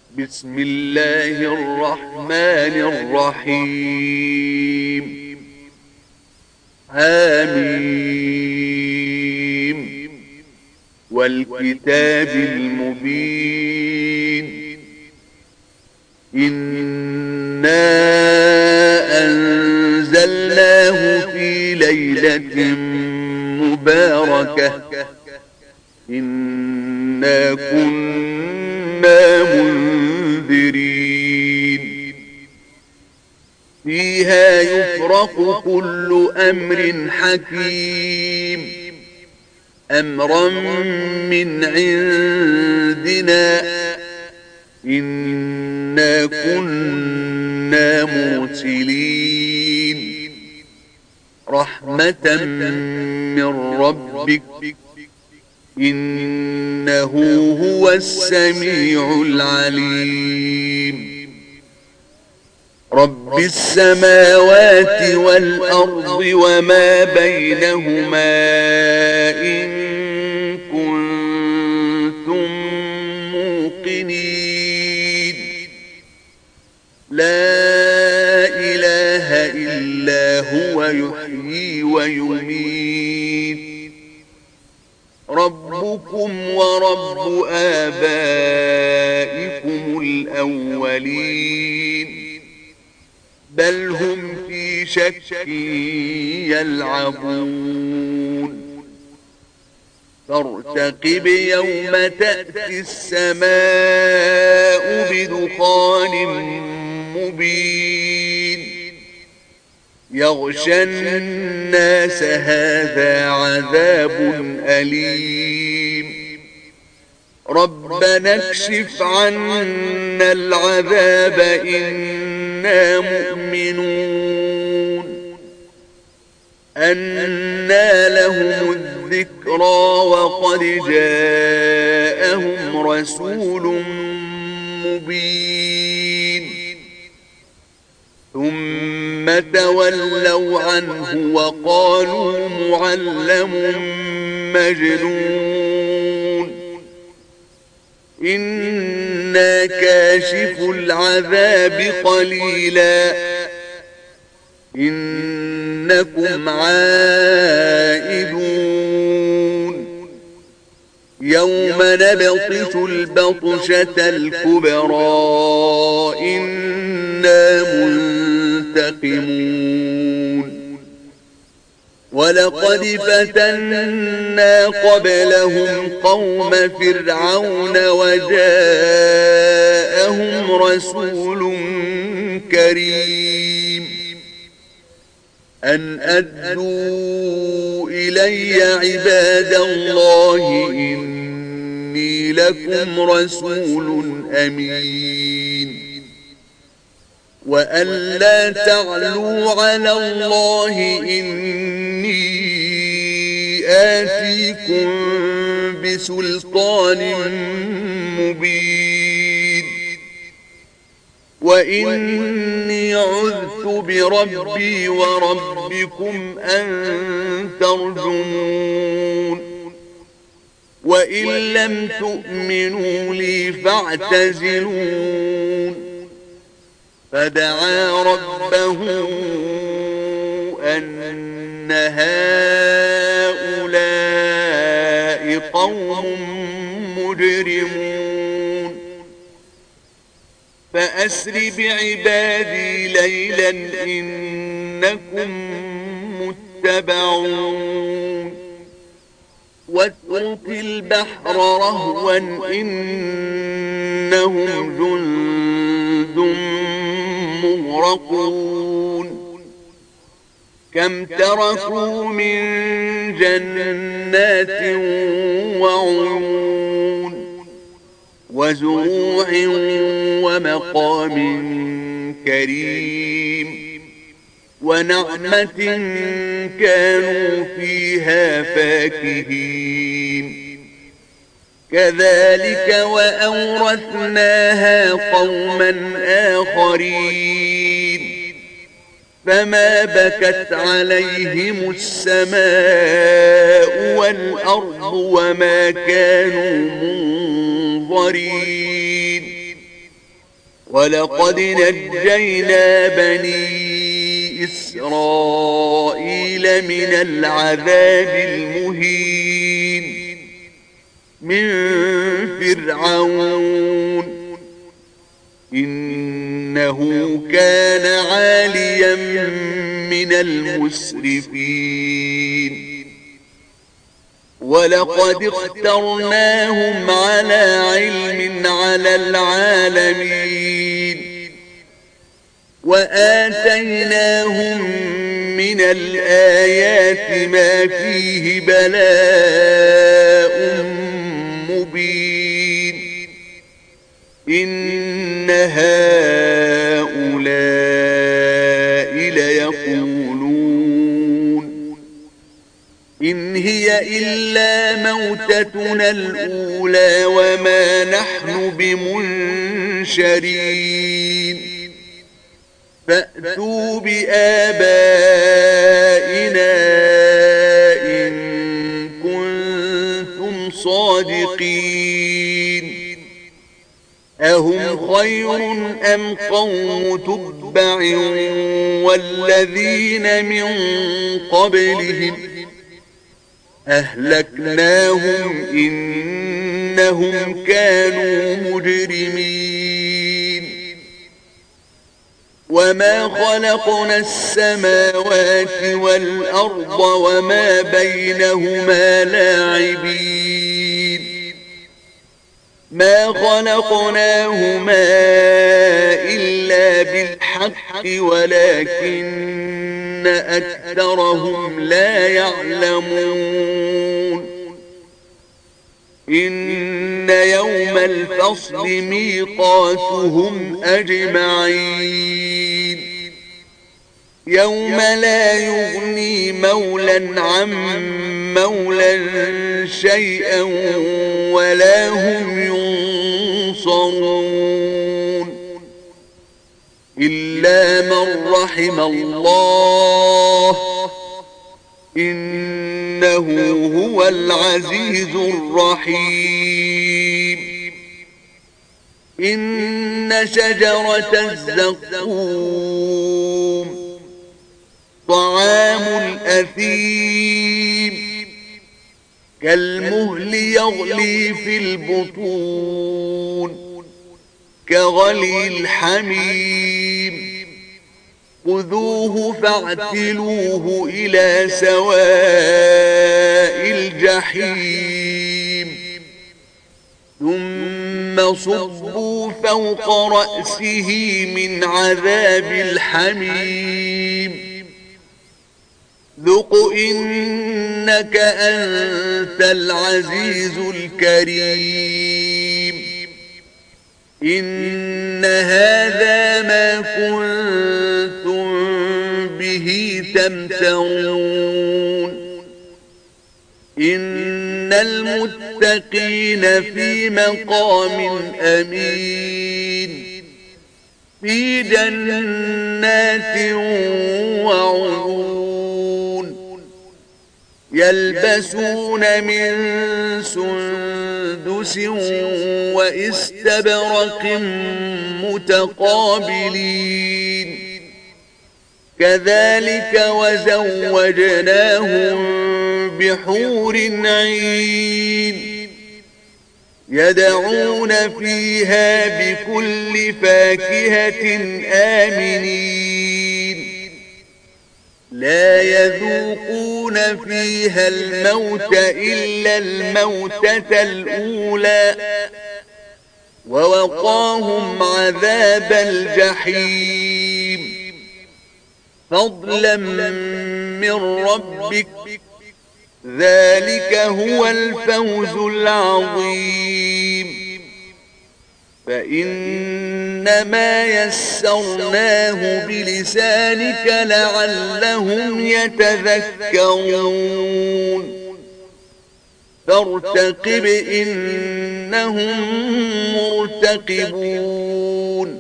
بسم الله الرحمن الرحيم. حميم والكتاب المبين. إنا أنزلناه في ليلة مباركة إنا كنا منذرين. فيها يفرق كل أمر حكيم أمرا من عندنا إنا كنا مرسلين. رحمة من ربك إنه هو السميع العليم. رب السماوات والأرض وما بينهما إن كنتم موقنين. لا إله إلا هو يحيي ويميت. ربكم ورب آبائكم الأولين بل هم في شك يلعبون. فارتقب يوم تأتي السماء بدخان مبين يغشى الناس هذا عذاب أليم. ربنا اكشف عنا العذاب إنا مؤمنون. أنى لهم الذكرى وقد جاءهم رسول مبين ثم تولوا عنه وقالوا معلم مجنون. إنا كاشف العذاب قليلا إنكم عائدون. يوم نبطش البطشة الكبرى إنا منتقمون. ولقد فتنا قبلهم قوم فرعون وجاءهم رسول كريم أن أدوا إلي عباد الله إني لكم رسول أمين. وأن لا تعلوا على الله إني آتيكم بسلطان مبين. وإني عذت بربي وربكم أن ترجمون. وإن لم تؤمنوا لي فاعتزلون. فدعا ربه أن هؤلاء قوم مجرمون. فأسر بعبادي ليلا إنكم متبعون. واترك البحر رهوا إنهم جند مغرقون. كم تركوا من جنات وعيون وزروع ومقام كريم ونعمة كانوا فيها فاكهين. كذلك وأورثناها قوما آخرين. فما بكت عليهم السماء والأرض وما كانوا منظرين. ولقد نجينا بني إسرائيل من العذاب المهين من فرعون إنه كان عاليا من المسرفين ولقد اخترناهم على علم على العالمين وآتيناهم من الآيات ما فيه بلاء مبين إن هؤلاء ليقولون إن هي إلا موتتنا الأولى وما نحن بمنشرين فأتوا بآبائنا إن كنتم صادقين أهم خير أم قوم تبع والذين من قبلهم أهلكناهم إنهم كانوا مجرمين وما خلقنا السماوات والأرض وما بينهما لاعبين ما خلقناهما إلا بالحق ولكن أكثرهم لا يعلمون إن يوم الفصل ميقاتهم أجمعين يوم لا يغني مولا عن مولا شيئا ولا هم ينصرون إلا من رحم الله إنه هو العزيز الرحيم إن شجرة الزقوم طعام الأثيم كالمهل يغلي في البطون كغلي الحميم خذوه فاعتلوه إلى سواء الجحيم ثم صبوا فوق رأسه من عذاب الحميم ذق إنك أنت العزيز الكريم إن هذا ما كنتم به تمترون إن المتقين في مقام أمين في جنات وعيون يلبسون من سندس واستبرق متقابلين كذلك وزوجناهم بحور عين يدعون فيها بكل فاكهة آمنين لا يذوقون فيها الموت إلا الموتة الأولى ووقاهم عذاب الجحيم فضلا من ربك ذلك هو الفوز العظيم فإنما يسرناه بلسانك لعلهم يتذكرون فارتقب إنهم مرتقبون